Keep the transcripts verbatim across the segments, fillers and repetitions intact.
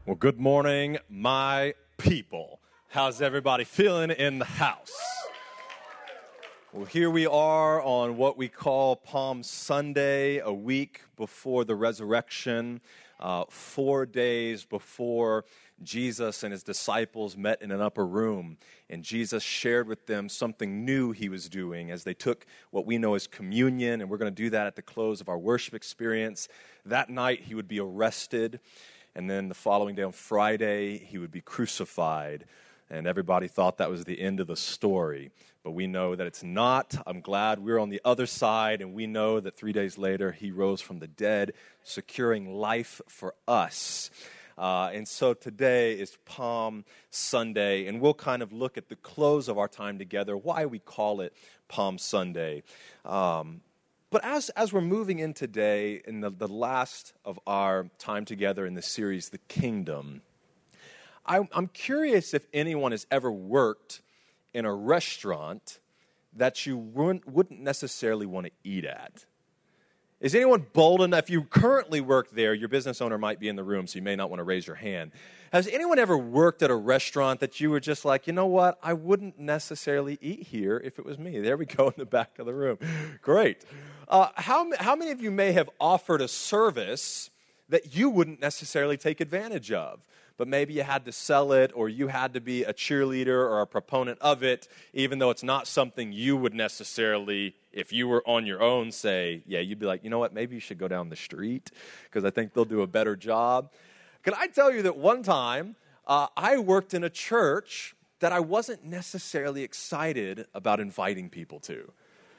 Well, good morning, my people. How's everybody feeling in the house? Well, here we are on what we call Palm Sunday, a week before the resurrection, uh, four days before Jesus and his disciples met in an upper room, and Jesus shared with them something new he was doing as they took what we know as communion, and we're going to do that at the close of our worship experience. That night, he would be arrested, and then the following day on Friday, he would be crucified. And everybody thought that was the end of the story. But we know that it's not. I'm glad we're on the other side, and we know that three days later, he rose from the dead, securing life for us. Uh, and so today is Palm Sunday, and we'll kind of look at the close of our time together, why we call it Palm Sunday. Um, But as as we're moving in today, in the, the last of our time together in the series, The Kingdom, I, I'm curious if anyone has ever worked in a restaurant that you wouldn't, wouldn't necessarily want to eat at. Is anyone bold enough? If you currently work there, your business owner might be in the room, so you may not want to raise your hand. Has anyone ever worked at a restaurant that you were just like, you know what, I wouldn't necessarily eat here if it was me? There we go in the back of the room. Great. Uh, how, how many of you may have offered a service that you wouldn't necessarily take advantage of? But maybe you had to sell it, or you had to be a cheerleader or a proponent of it, even though it's not something you would necessarily, if you were on your own, say, yeah, you'd be like, you know what, maybe you should go down the street, because I think they'll do a better job. Can I tell you that one time, uh, I worked in a church that I wasn't necessarily excited about inviting people to.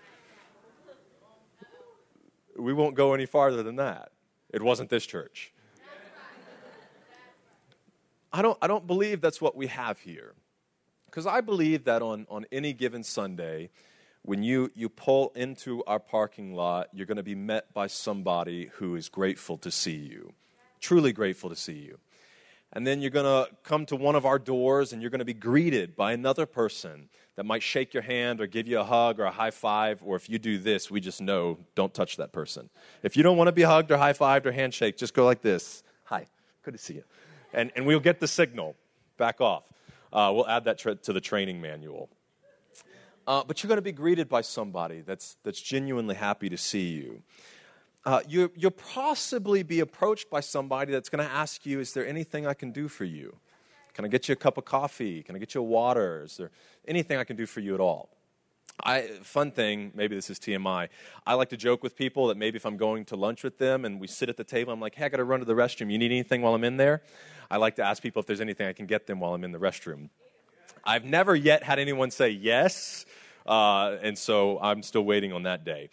We won't go any farther than that. It wasn't this church. I don't, I don't believe that's what we have here. Because I believe that on, on any given Sunday, when you, you pull into our parking lot, you're going to be met by somebody who is grateful to see you, truly grateful to see you. And then you're going to come to one of our doors, and you're going to be greeted by another person that might shake your hand or give you a hug or a high five, or if you do this, we just know, don't touch that person. If you don't want to be hugged or high-fived or handshake, just go like this. Hi, good to see you. And, and we'll get the signal. Back off. Uh, we'll add that tra- to the training manual. Uh, but you're going to be greeted by somebody that's that's genuinely happy to see you. Uh, you you'll possibly be approached by somebody that's going to ask you, is there anything I can do for you? Can I get you a cup of coffee? Can I get you a water? Is there anything I can do for you at all? I, fun thing, maybe this is T M I, I like to joke with people that maybe if I'm going to lunch with them and we sit at the table, I'm like, hey, I got to run to the restroom. You need anything while I'm in there? I like to ask people if there's anything I can get them while I'm in the restroom. I've never yet had anyone say yes, uh, and so I'm still waiting on that day.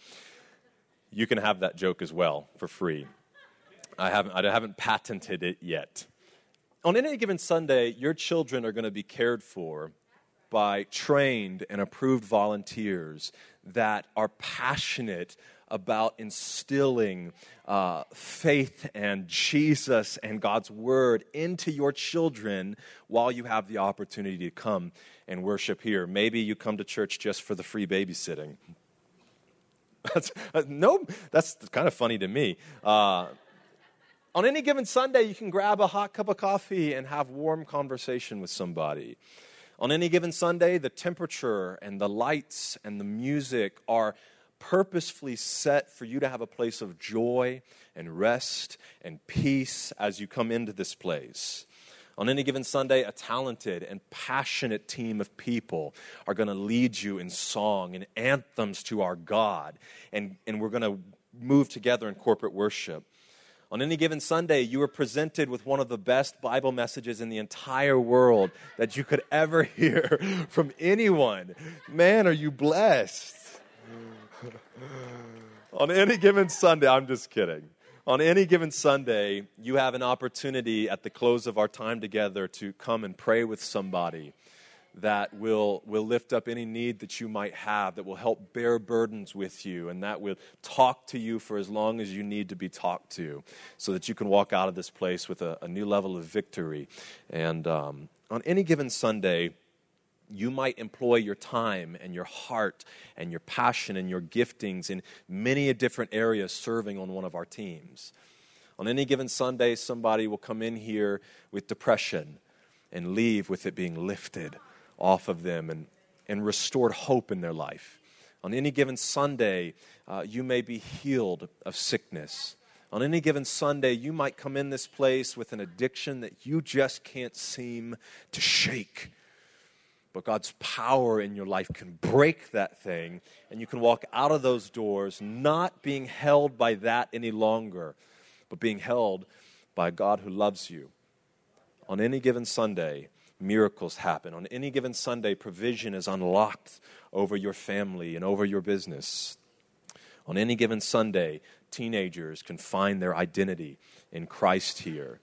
You can have that joke as well for free. I haven't, I haven't patented it yet. On any given Sunday, your children are going to be cared for by trained and approved volunteers that are passionate about instilling uh, faith and Jesus and God's Word into your children while you have the opportunity to come and worship here. Maybe you come to church just for the free babysitting. That's, uh, no, that's kind of funny to me. Uh, on any given Sunday, you can grab a hot cup of coffee and have warm conversation with somebody. On any given Sunday, the temperature and the lights and the music are purposefully set for you to have a place of joy and rest and peace as you come into this place. On any given Sunday, a talented and passionate team of people are going to lead you in song and anthems to our God, and, and we're going to move together in corporate worship. On any given Sunday, you are presented with one of the best Bible messages in the entire world that you could ever hear from anyone. Man, are you blessed? On any given Sunday, I'm just kidding. On any given Sunday, you have an opportunity at the close of our time together to come and pray with somebody that will, will lift up any need that you might have, that will help bear burdens with you, and that will talk to you for as long as you need to be talked to, so that you can walk out of this place with a, a new level of victory. And um, on any given Sunday, you might employ your time and your heart and your passion and your giftings in many different areas serving on one of our teams. On any given Sunday, somebody will come in here with depression and leave with it being lifted off of them and, and restored hope in their life. On any given Sunday, uh, you may be healed of sickness. On any given Sunday, you might come in this place with an addiction that you just can't seem to shake. But God's power in your life can break that thing, and you can walk out of those doors not being held by that any longer, but being held by a God who loves you. On any given Sunday, miracles happen. On any given Sunday, provision is unlocked over your family and over your business. On any given Sunday, teenagers can find their identity in Christ here.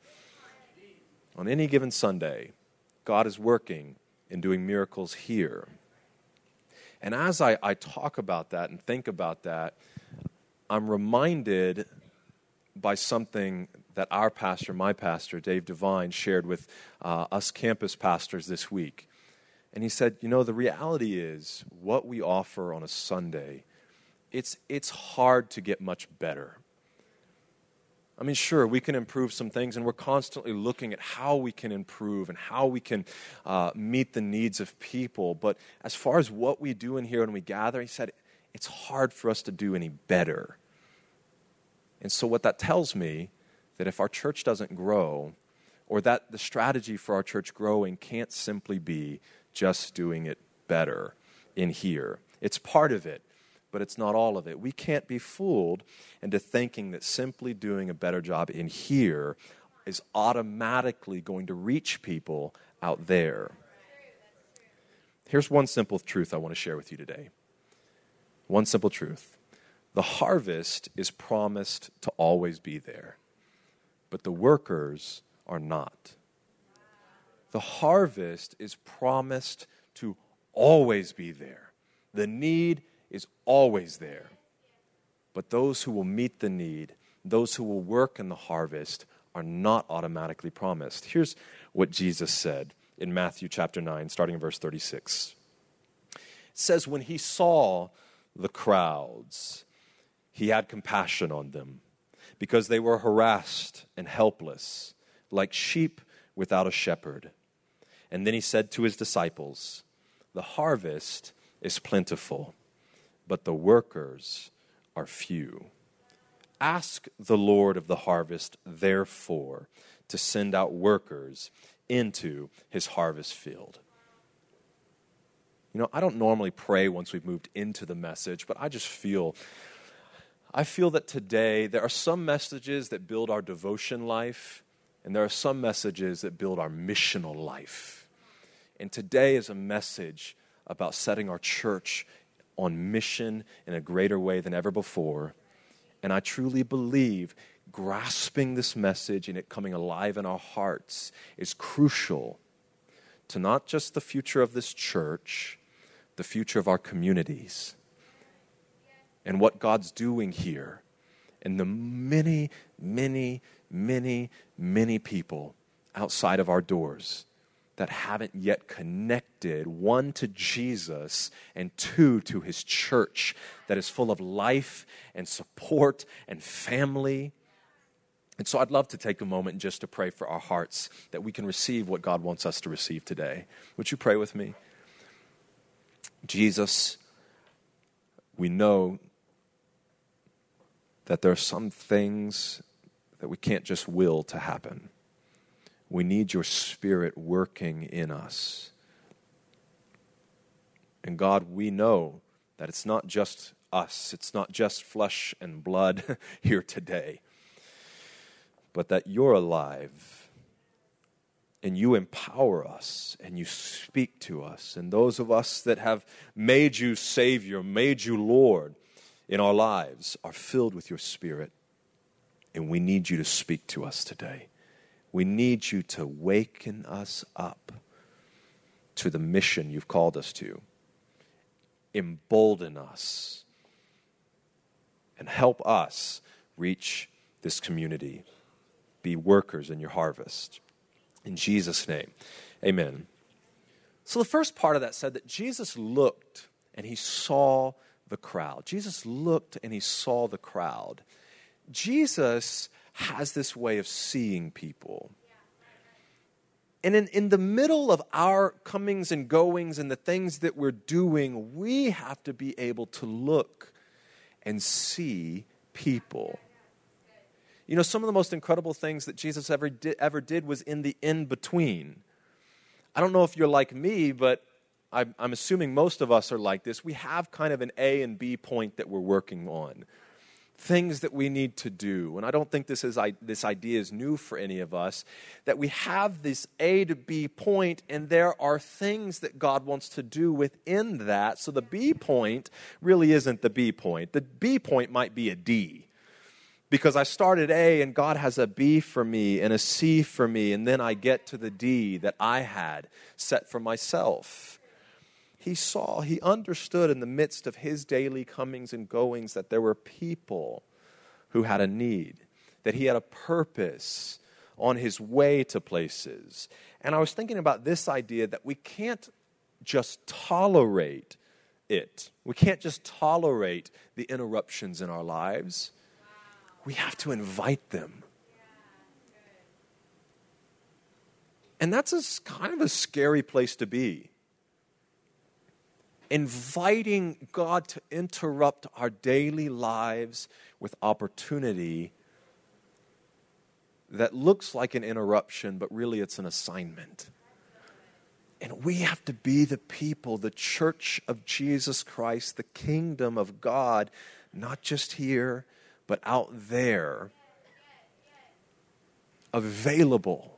On any given Sunday, God is working and doing miracles here. And as I, I talk about that and think about that, I'm reminded by something that our pastor, my pastor, Dave Devine, shared with uh, us campus pastors this week. And he said, you know, the reality is what we offer on a Sunday, it's it's hard to get much better. I mean, sure, we can improve some things, and we're constantly looking at how we can improve and how we can uh, meet the needs of people. But as far as what we do in here when we gather, he said, it's hard for us to do any better. And so what that tells me, that if our church doesn't grow, or that the strategy for our church growing can't simply be just doing it better in here. It's part of it, but it's not all of it. We can't be fooled into thinking that simply doing a better job in here is automatically going to reach people out there. Here's one simple truth I want to share with you today. One simple truth. The harvest is promised to always be there, but the workers are not. The harvest is promised to always be there. The need is always there. But those who will meet the need, those who will work in the harvest, are not automatically promised. Here's what Jesus said in Matthew chapter nine, starting in verse thirty-six. It says, when he saw the crowds, he had compassion on them, because they were harassed and helpless, like sheep without a shepherd. And then he said to his disciples, the harvest is plentiful, but the workers are few. Ask the Lord of the harvest, therefore, to send out workers into his harvest field. You know, I don't normally pray once we've moved into the message, but I just feel, I feel that today there are some messages that build our devotion life, and there are some messages that build our missional life. And today is a message about setting our church on mission in a greater way than ever before. And I truly believe grasping this message and it coming alive in our hearts is crucial to not just the future of this church, the future of our communities, and what God's doing here, and the many, many, many, many people outside of our doors that haven't yet connected, one, to Jesus, and two, to his church that is full of life and support and family. And so I'd love to take a moment just to pray for our hearts that we can receive what God wants us to receive today. Would you pray with me? Jesus, we know that there are some things that we can't just will to happen. We need your Spirit working in us. And God, we know that it's not just us, it's not just flesh and blood here today, but that you're alive and you empower us and you speak to us. And those of us that have made you Savior, made you Lord in our lives are filled with your Spirit. And we need you to speak to us today. We need you to waken us up to the mission you've called us to. Embolden us and help us reach this community. Be workers in your harvest. In Jesus' name, amen. So the first part of that said that Jesus looked and he saw the crowd. Jesus looked and he saw the crowd. Jesus has this way of seeing people. And in, in the middle of our comings and goings and the things that we're doing, we have to be able to look and see people. You know, some of the most incredible things that Jesus ever did, ever did was in the in-between. I don't know if you're like me, but I'm, I'm assuming most of us are like this. We have kind of an A and B point that we're working on. Things that we need to do. And I don't think this is this idea is new for any of us, that we have this A to B point, and there are things that God wants to do within that. So the B point really isn't the B point. The B point might be a D. Because I started A and God has a B for me and a C for me, and then I get to the D that I had set for myself. He saw, he understood in the midst of his daily comings and goings that there were people who had a need, that he had a purpose on his way to places. And I was thinking about this idea that we can't just tolerate it. We can't just tolerate the interruptions in our lives. We have to invite them. And that's a, kind of a scary place to be. Inviting God to interrupt our daily lives with opportunity that looks like an interruption, but really it's an assignment. And we have to be the people, the church of Jesus Christ, the kingdom of God, not just here, but out there, available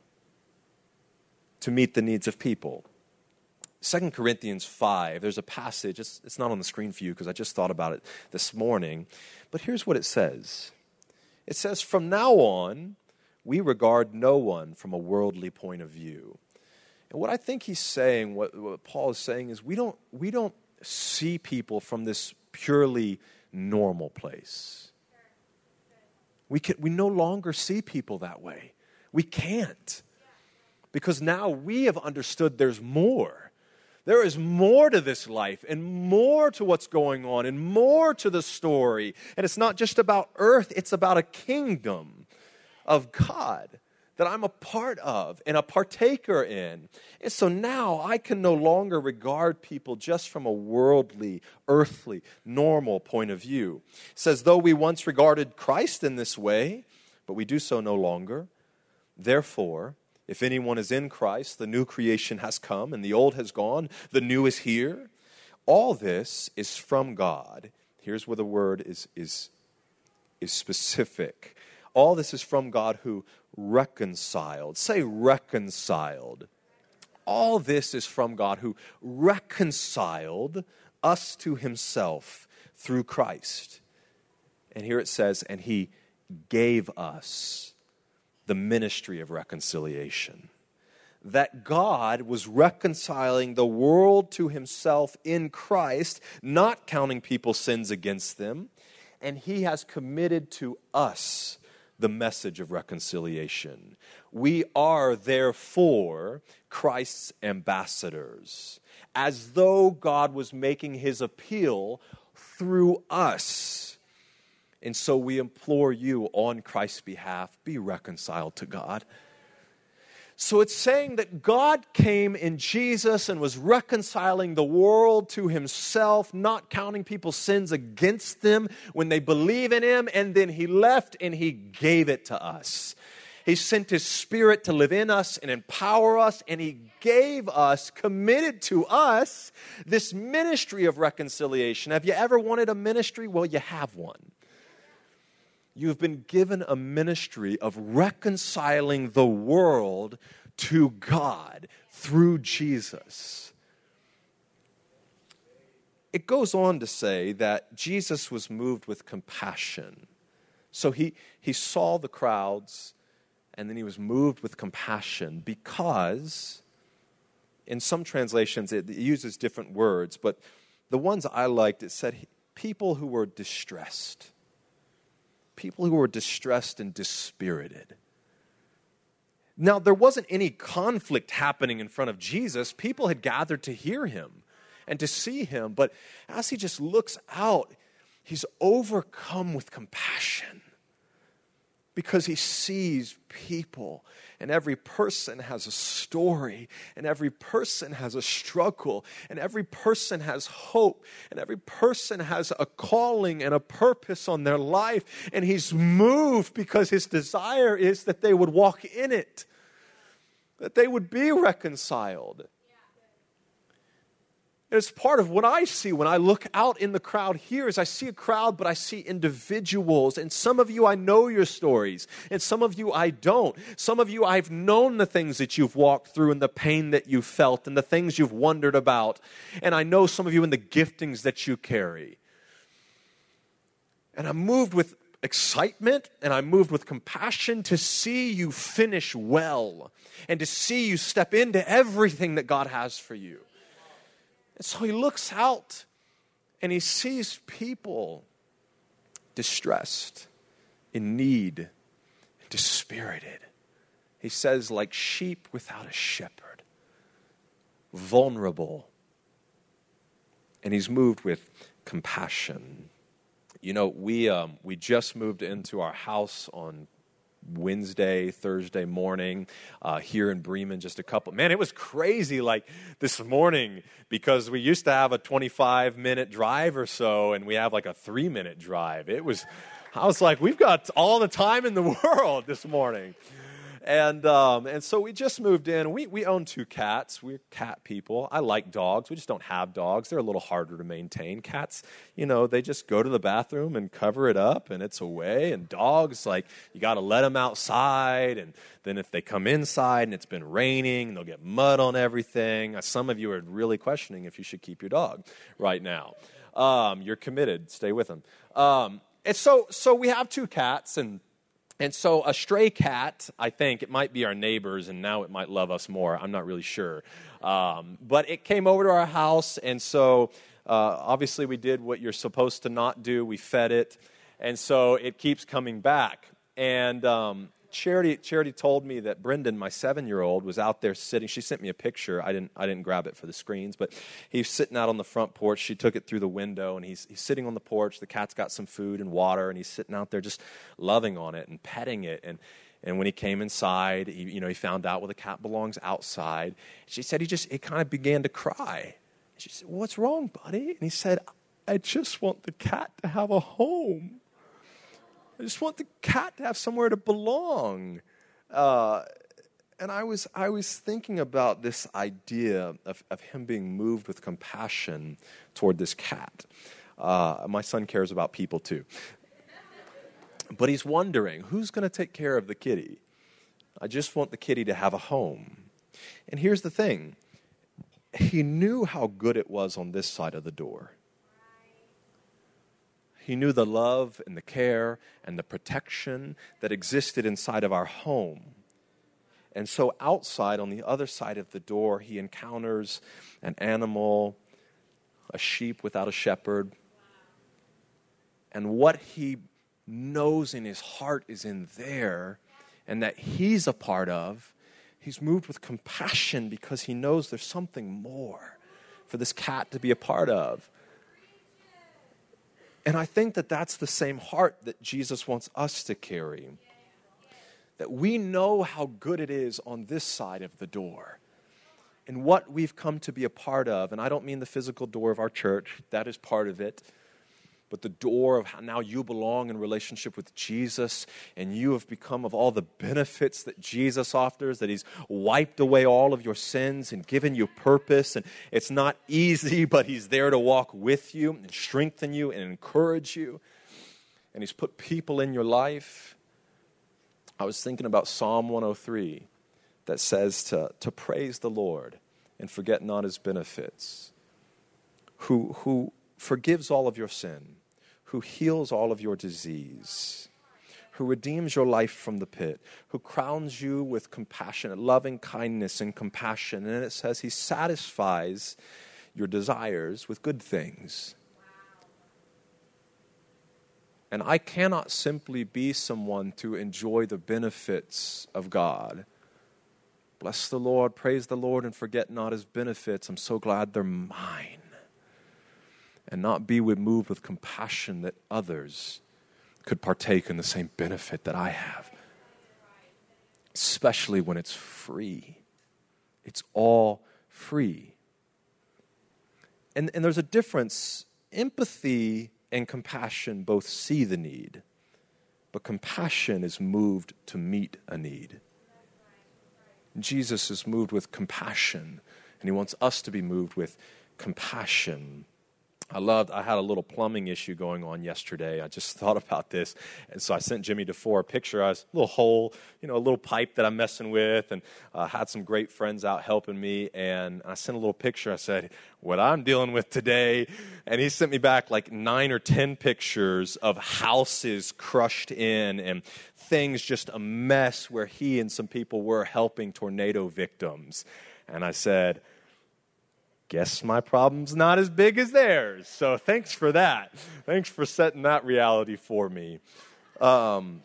to meet the needs of people. Second Corinthians five, there's a passage, it's, it's not on the screen for you because I just thought about it this morning, but here's what it says. It says, from now on, we regard no one from a worldly point of view. And what I think he's saying, what, what Paul is saying is we don't, we don't see people from this purely normal place. We can, we no longer see people that way. We can't. Because now we have understood there's more. There is more to this life and more to what's going on and more to the story. And it's not just about earth, it's about a kingdom of God that I'm a part of and a partaker in. And so now I can no longer regard people just from a worldly, earthly, normal point of view. It says, though we once regarded Christ in this way, but we do so no longer. Therefore, if anyone is in Christ, the new creation has come and the old has gone, the new is here. All this is from God. Here's where the word is, is, is specific. All this is from God who reconciled. Say reconciled. All this is from God who reconciled us to himself through Christ. And here it says, and he gave us the ministry of reconciliation. That God was reconciling the world to himself in Christ, not counting people's sins against them, and he has committed to us the message of reconciliation. We are therefore Christ's ambassadors, as though God was making his appeal through us. And so we implore you on Christ's behalf, be reconciled to God. So it's saying that God came in Jesus and was reconciling the world to himself, not counting people's sins against them when they believe in him, and then he left and he gave it to us. He sent his Spirit to live in us and empower us, and he gave us, committed to us, this ministry of reconciliation. Have you ever wanted a ministry? Well, you have one. You've been given a ministry of reconciling the world to God through Jesus. It goes on to say that Jesus was moved with compassion. So he, he saw the crowds, and then he was moved with compassion because, in some translations, it uses different words, but the ones I liked, it said people who were distressed. People who were distressed and dispirited. Now, there wasn't any conflict happening in front of Jesus. People had gathered to hear him and to see him. But as he just looks out, he's overcome with compassion because he sees people, and every person has a story, and every person has a struggle, and every person has hope, and every person has a calling and a purpose on their life, and he's moved because his desire is that they would walk in it, that they would be reconciled. And it's part of what I see when I look out in the crowd here is I see a crowd, but I see individuals. And some of you, I know your stories. And some of you, I don't. Some of you, I've known the things that you've walked through and the pain that you felt and the things you've wondered about. And I know some of you in the giftings that you carry. And I'm moved with excitement and I'm moved with compassion to see you finish well and to see you step into everything that God has for you. And so he looks out and he sees people distressed, in need, dispirited. He says, like sheep without a shepherd, vulnerable. And he's moved with compassion. You know, we um, we just moved into our house on Wednesday, Thursday morning uh, here in Bremen, just a couple. Man, it was crazy like this morning because we used to have a twenty-five minute drive or so, and we have like a three minute drive. It was, I was like, we've got all the time in the world this morning. And um, and so we just moved in. We we own two cats. We're cat people. I like dogs. We just don't have dogs. They're a little harder to maintain. Cats, you know, they just go to the bathroom and cover it up, and it's away. And dogs, like, you got to let them outside. And then if they come inside and it's been raining, they'll get mud on everything. Uh, Some of you are really questioning if you should keep your dog right now. Um, you're committed. Stay with them. Um, and so so we have two cats, and And so a stray cat, I think, it might be our neighbors, and now it might love us more. I'm not really sure. Um, but it came over to our house, and so uh, obviously we did what you're supposed to not do. We fed it, and so it keeps coming back. And um, Charity, Charity told me that Brendan, my seven-year-old, was out there sitting. She sent me a picture. I didn't I didn't grab it for the screens, but he's sitting out on the front porch. She took it through the window, and he's he's sitting on the porch. The cat's got some food and water, and he's sitting out there just loving on it and petting it. And and when he came inside, he, you know, he found out, well, the cat belongs outside. She said he just, he kind of began to cry. She said, well, what's wrong, buddy? And he said, I just want the cat to have a home. I just want the cat to have somewhere to belong. Uh, and I was I was thinking about this idea of, of him being moved with compassion toward this cat. Uh, my son cares about people too. But he's wondering, who's going to take care of the kitty? I just want the kitty to have a home. And here's the thing. He knew how good it was on this side of the door. He knew the love and the care and the protection that existed inside of our home. And so outside, on the other side of the door, he encounters an animal, a sheep without a shepherd. And what he knows in his heart is in there, and that he's a part of. He's moved with compassion because he knows there's something more for this cat to be a part of. And I think that that's the same heart that Jesus wants us to carry. That we know how good it is on this side of the door and what we've come to be a part of. And I don't mean the physical door of our church. That is part of it. But the door of how now you belong in relationship with Jesus, and you have become of all the benefits that Jesus offers, that he's wiped away all of your sins and given you purpose. And it's not easy, but he's there to walk with you and strengthen you and encourage you. And he's put people in your life. I was thinking about Psalm one oh three that says to, to praise the Lord and forget not his benefits, who who forgives all of your sin, who heals all of your disease, who redeems your life from the pit, who crowns you with compassion, loving kindness and compassion. And it says he satisfies your desires with good things. And I cannot simply be someone to enjoy the benefits of God. Bless the Lord, praise the Lord, and forget not his benefits. I'm so glad they're mine. And not be moved with compassion that others could partake in the same benefit that I have. especially when it's free. It's all free. And, and there's a difference. Empathy and compassion both see the need, but compassion is moved to meet a need. Jesus is moved with compassion, and he wants us to be moved with compassion. I loved, I had a little plumbing issue going on yesterday. I just thought about this. And so I sent Jimmy DeFore a picture. I was a little hole, you know, a little pipe that I'm messing with, and uh, had some great friends out helping me. And I sent a little picture. I said, what I'm dealing with today. And he sent me back like nine or ten pictures of houses crushed in and things just a mess where he and some people were helping tornado victims. And I said, guess my problem's not as big as theirs. So thanks for that. Thanks for setting that reality for me. Um,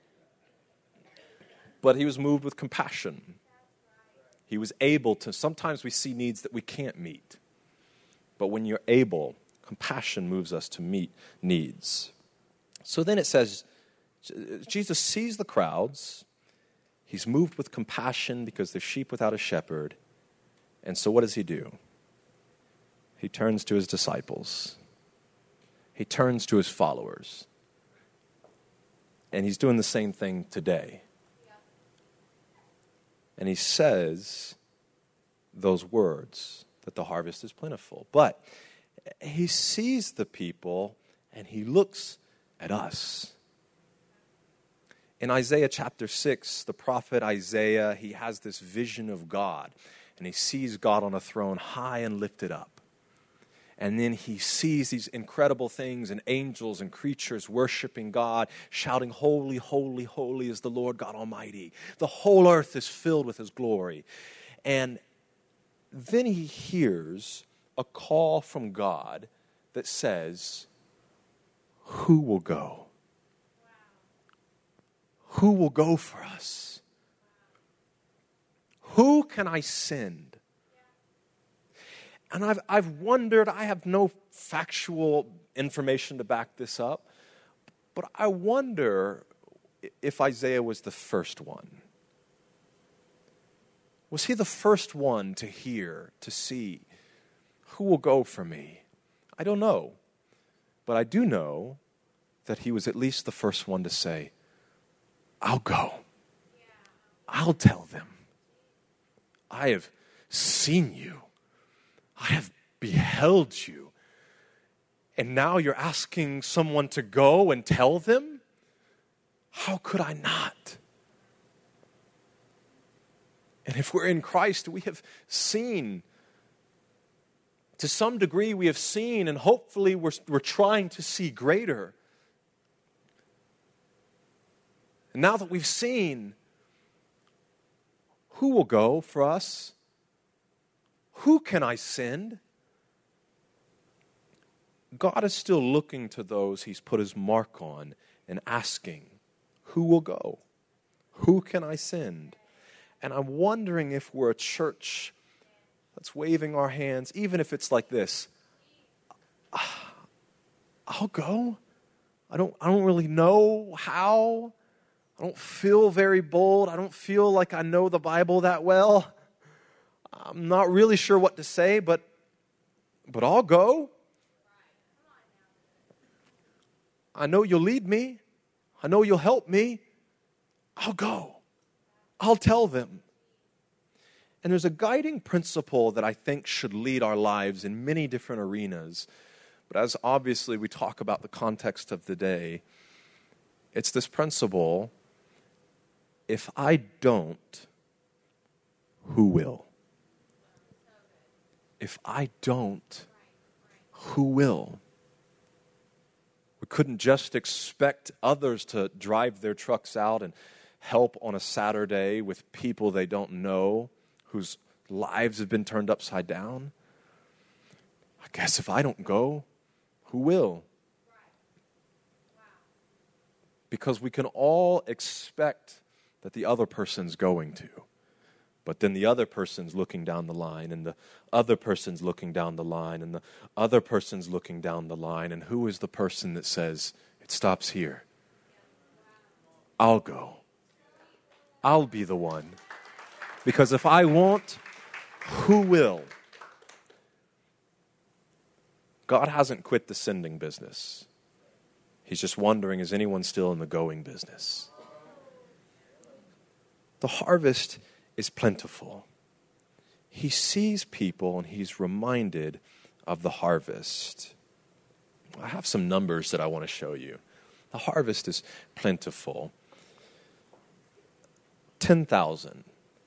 but he was moved with compassion. He was able to, sometimes we see needs that we can't meet. But when you're able, compassion moves us to meet needs. So then it says, Jesus sees the crowds. He's moved with compassion because they're sheep without a shepherd. And so what does he do? He turns to his disciples. He turns to his followers. And he's doing the same thing today. And he says those words, that the harvest is plentiful. But he sees the people and he looks at us. In Isaiah chapter six, the prophet Isaiah, he has this vision of God. And he sees God on a throne high and lifted up. And then he sees these incredible things and angels and creatures worshiping God, shouting, holy, holy, holy is the Lord God Almighty. The whole earth is filled with his glory. And then he hears a call from God that says, who will go? Who will go for us? Who can I send? And I've, I've wondered, I have no factual information to back this up, but I wonder if Isaiah was the first one. Was he the first one to hear, to see, who will go for me? I don't know, but I do know that he was at least the first one to say, I'll go. I'll tell them. I have seen you. I have beheld you. And now you're asking someone to go and tell them? How could I not? And if we're in Christ, we have seen, to some degree we have seen, and hopefully we're, we're trying to see greater. And now that we've seen, who will go for us? Who can I send? God is still looking to those he's put his mark on and asking, who will go? Who can I send? And I'm wondering if we're a church that's waving our hands, even if it's like this. I'll go. I don't, I don't really know how. I don't feel very bold. I don't feel like I know the Bible that well. I'm not really sure what to say, but, but I'll go. I know you'll lead me. I know you'll help me. I'll go. I'll tell them. And there's a guiding principle that I think should lead our lives in many different arenas. But as obviously we talk about the context of the day, it's this principle, if I don't, who will? If I don't, who will? We couldn't just expect others to drive their trucks out and help on a Saturday with people they don't know, whose lives have been turned upside down. I guess if I don't go, who will? Because we can all expect that the other person's going to. But then the other person's looking down the line, and the other person's looking down the line, and the other person's looking down the line. And who is the person that says, it stops here? I'll go. I'll be the one. Because if I won't, who will? God hasn't quit the sending business. He's just wondering, is anyone still in the going business? The harvest is plentiful. He sees people and he's reminded of the harvest. I have some numbers that I want to show you. The harvest is plentiful. ten thousand,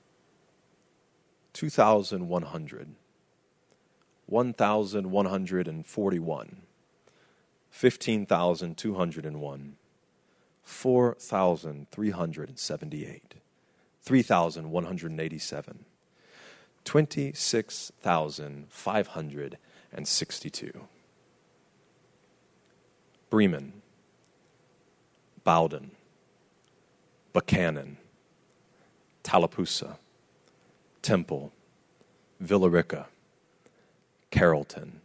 two thousand one hundred, one thousand one hundred forty-one, fifteen thousand two hundred one, four thousand three hundred seventy-eight, three thousand one hundred eighty-seven, twenty-six thousand five hundred sixty-two. Bremen, Bowden, Buchanan, Tallapoosa, Temple, Villarica, Carrollton.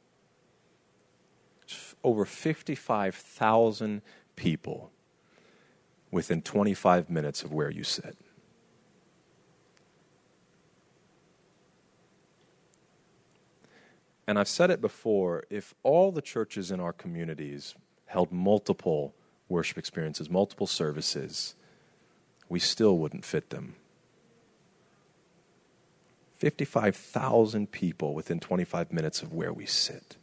Over fifty-five thousand people within twenty-five minutes of where you sit. And I've said it before, if all the churches in our communities held multiple worship experiences, multiple services, we still wouldn't fit them. fifty-five thousand people within twenty-five minutes of where we sit.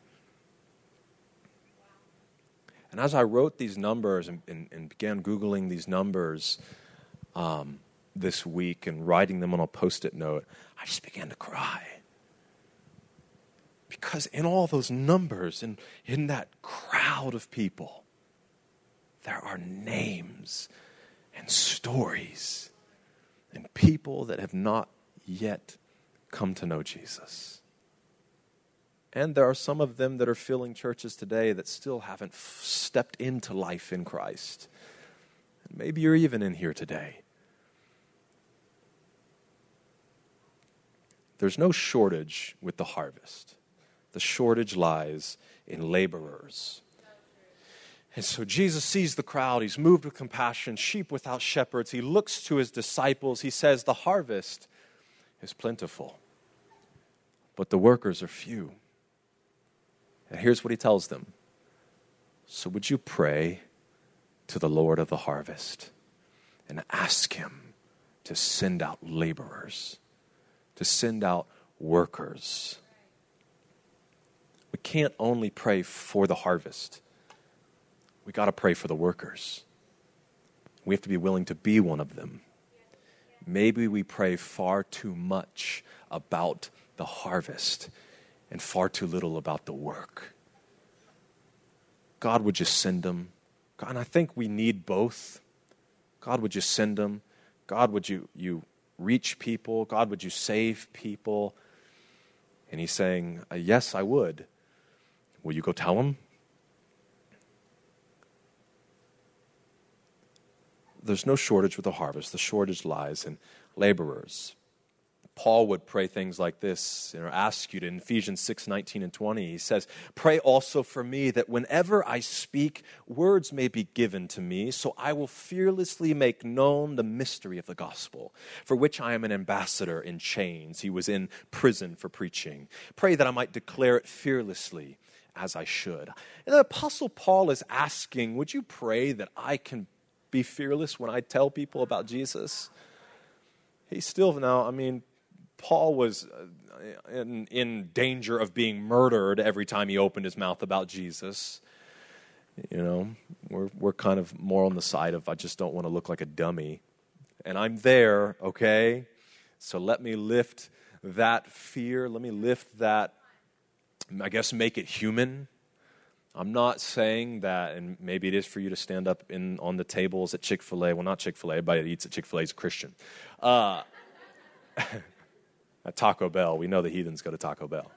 And as I wrote these numbers and, and, and began Googling these numbers um, this week and writing them on a Post-it note, I just began to cry. Because in all those numbers, and in that crowd of people, there are names and stories and people that have not yet come to know Jesus. And there are some of them that are filling churches today that still haven't f- stepped into life in Christ. And maybe you're even in here today. There's no shortage with the harvest. The shortage lies in laborers. And so Jesus sees the crowd. He's moved with compassion, sheep without shepherds. He looks to his disciples. He says, the harvest is plentiful, but the workers are few. And here's what he tells them. So would you pray to the Lord of the harvest and ask him to send out laborers, to send out workers. We can't only pray for the harvest. We got to pray for the workers. We have to be willing to be one of them. Maybe we pray far too much about the harvest and far too little about the work. God would just send them. God, and I think we need both. God would just send them. God, would you, you reach people? God, would you save people? And he's saying, yes, I would. Will you go tell them? There's no shortage with the harvest. The shortage lies in laborers. Paul would pray things like this, or ask you to, in Ephesians six, nineteen and twenty. He says, pray also for me that whenever I speak, words may be given to me, so I will fearlessly make known the mystery of the gospel, for which I am an ambassador in chains. He was in prison for preaching. Pray that I might declare it fearlessly as I should. And the Apostle Paul is asking, would you pray that I can be fearless when I tell people about Jesus? He's still now, I mean, Paul was in, in danger of being murdered every time he opened his mouth about Jesus. You know, we're we're kind of more on the side of, I just don't want to look like a dummy. And I'm there, okay? So let me lift that fear. Let me lift that, I guess, make it human. I'm not saying that, and maybe it is for you to stand up in on the tables at Chick-fil-A. Well, not Chick-fil-A. Everybody that eats at Chick-fil-A is a Christian. Uh, at Taco Bell. We know the heathens go to Taco Bell.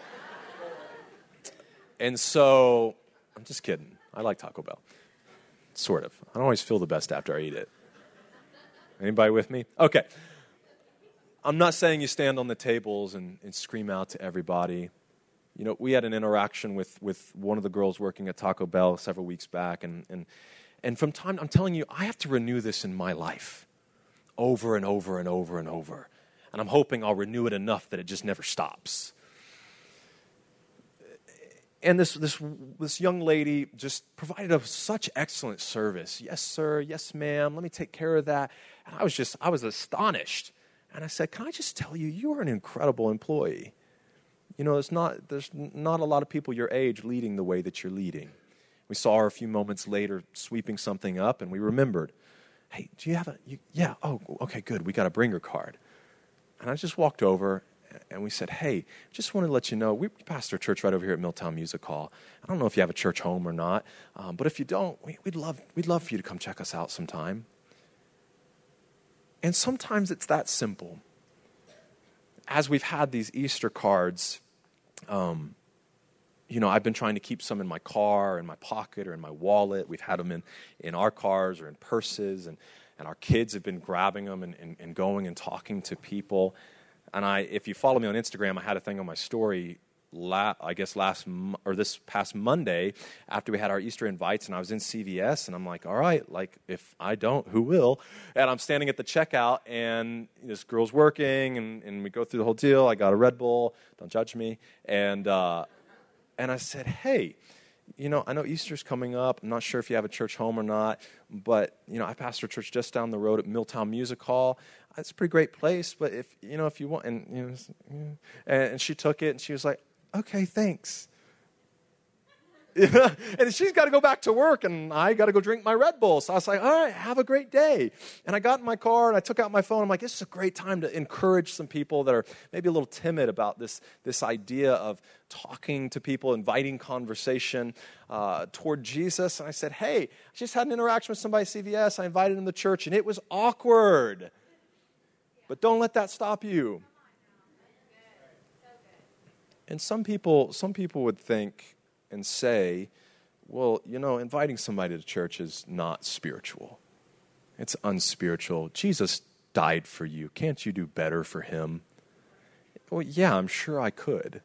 And so, I'm just kidding. I like Taco Bell. Sort of. I don't always feel the best after I eat it. Anybody with me? Okay. I'm not saying you stand on the tables and, and scream out to everybody. You know, we had an interaction with, with one of the girls working at Taco Bell several weeks back, and, and and from time, I'm telling you, I have to renew this in my life. over and over and over and over. And I'm hoping I'll renew it enough that it just never stops. And this this this young lady just provided us such excellent service. Yes, sir. Yes, ma'am. Let me take care of that. And I was just, I was astonished. And I said, can I just tell you, you are an incredible employee. You know, there's not, there's not a lot of people your age leading the way that you're leading. We saw her a few moments later sweeping something up, and we remembered, hey, do you have a, you, yeah, oh, okay, good. We got a bringer card. And I just walked over, and we said, hey, just wanted to let you know, we pastor a church right over here at Milltown Music Hall. I don't know if you have a church home or not, um, but if you don't, we, we'd love we'd love for you to come check us out sometime. And sometimes it's that simple. As we've had these Easter cards, um, you know, I've been trying to keep some in my car, in my pocket, or in my wallet. We've had them in, in our cars or in purses, and, and our kids have been grabbing them and, and, and going and talking to people. And I, if you follow me on Instagram, I had a thing on my story, la- I guess last or this past Monday after we had our Easter invites, and I was in C V S, and I'm like, all right, like if I don't, who will? And I'm standing at the checkout, and this girl's working, and, and we go through the whole deal. I got a Red Bull, don't judge me, and uh, and I said, hey, you know, I know Easter's coming up. I'm not sure if you have a church home or not, but, you know, I pastor a church just down the road at Milltown Music Hall. It's a pretty great place, but if, you know, if you want, and, you know, and she took it, and she was like, okay, thanks. And she's got to go back to work, and I got to go drink my Red Bull. So I was like, all right, have a great day. And I got in my car, and I took out my phone. I'm like, this is a great time to encourage some people that are maybe a little timid about this, this idea of talking to people, inviting conversation uh, toward Jesus. And I said, hey, I just had an interaction with somebody at C V S. I invited them to church, and it was awkward. But don't let that stop you. And some people, some people would think and say, well, you know, inviting somebody to church is not spiritual. It's unspiritual. Jesus died for you. Can't you do better for him? Well, yeah, I'm sure I could.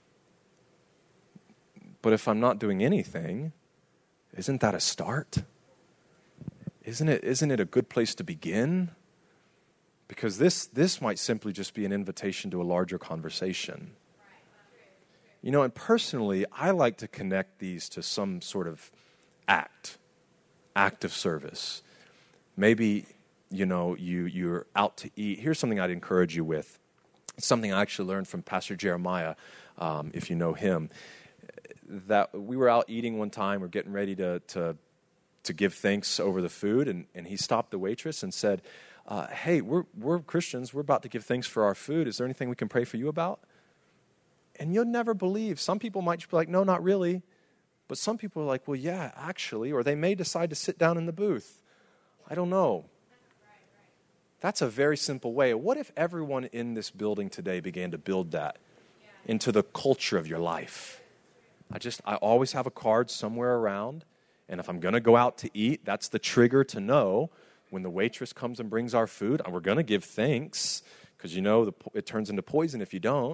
But if I'm not doing anything, isn't that a start? Isn't it, isn't it a good place to begin? Because this, this might simply just be an invitation to a larger conversation. You know, and personally, I like to connect these to some sort of act, act of service. Maybe, you know, you, you're out to eat. Here's something I'd encourage you with. It's something I actually learned from Pastor Jeremiah, um, if you know him, that we were out eating one time. We're getting ready to to, to give thanks over the food, and, and he stopped the waitress and said, uh, hey, we're we're Christians. We're about to give thanks for our food. Is there anything we can pray for you about? And you'll never believe. Some people might be like, no, not really. But some people are like, well, yeah, actually. Or they may decide to sit down in the booth. I don't know. That's a very simple way. What if everyone in this building today began to build that into the culture of your life? I just, I always have a card somewhere around. And if I'm going to go out to eat, that's the trigger to know when the waitress comes and brings our food, we're going to give thanks. Because you know the, it turns into poison if you don't.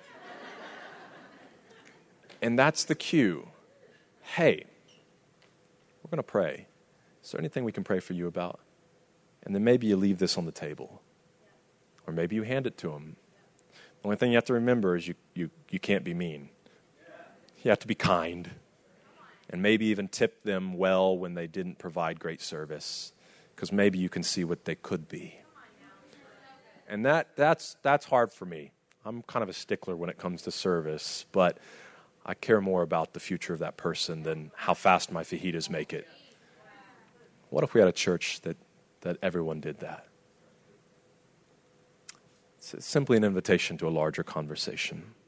And that's the cue. Hey, we're going to pray. Is there anything we can pray for you about? And then maybe you leave this on the table. Or maybe you hand it to them. The only thing you have to remember is you, you, you can't be mean. You have to be kind. And maybe even tip them well when they didn't provide great service. Because maybe you can see what they could be. And that that's that's hard for me. I'm kind of a stickler when it comes to service. But I care more about the future of that person than how fast my fajitas make it. What if we had a church that, that everyone did that? It's simply an invitation to a larger conversation.